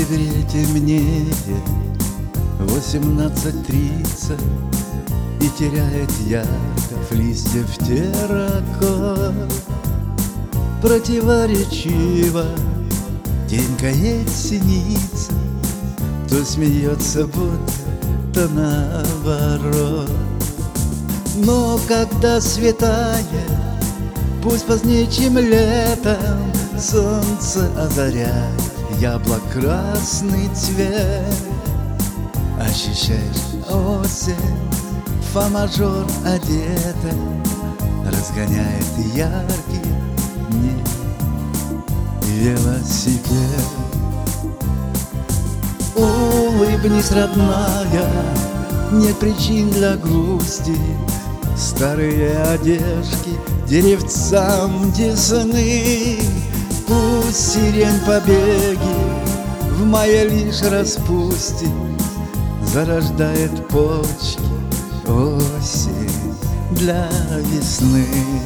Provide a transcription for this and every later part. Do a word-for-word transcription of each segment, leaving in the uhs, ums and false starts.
севере темнеет восемнадцать тридцать, и теряет ярков листьев терракот. Противоречиво тенькает синица, то смеется, будто наоборот. Но когда светает, пусть позднее, чем летом, солнце озаряет яблок красный цвет. Ощущаешь осень, фа-мажор одета, разгоняет яркий дни велосипед. Улыбнись, родная, нет причин для грусти. Старые одежки деревцам Десны, пусть сирень побеги в мае лишь распустит, зарождает почки осень для весны.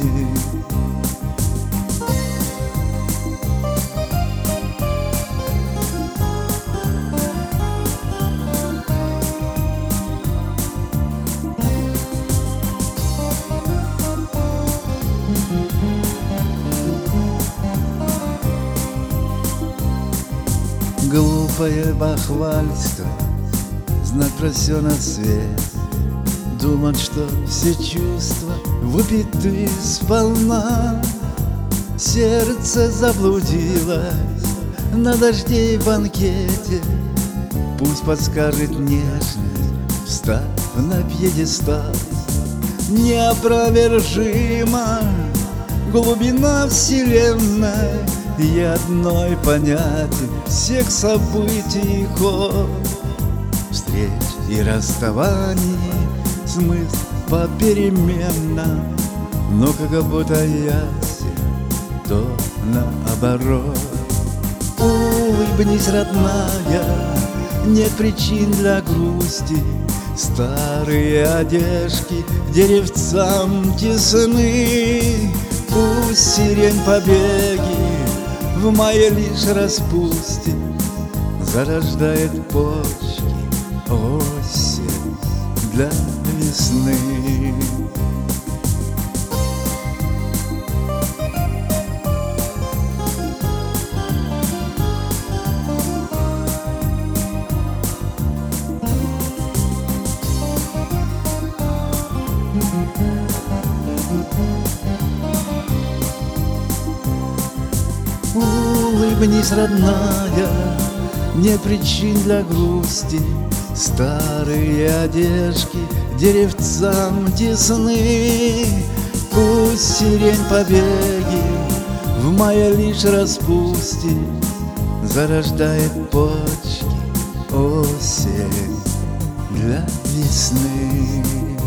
Глупое бахвальство, знать про все на свет, думать, что все чувства выпиты сполна. Сердце заблудилось на дождей банкете, пусть подскажет нежность, встав на пьедестал. Неопровержима глубина вселенной, и одной понятен всех событий ход. Встреч и расставаний смысл попеременно, но как будто ясен, то наоборот. Улыбнись, родная, нет причин для грусти. Старые одежки деревцам Десны, пусть сирень побеги в мае лишь распустит, зарождает почки осень для весны. Улыбнись, родная, нет причин для грусти. Старые одежки деревцам Десны, пусть сирень побеги в мае лишь распустит, зарождает почки осень для весны.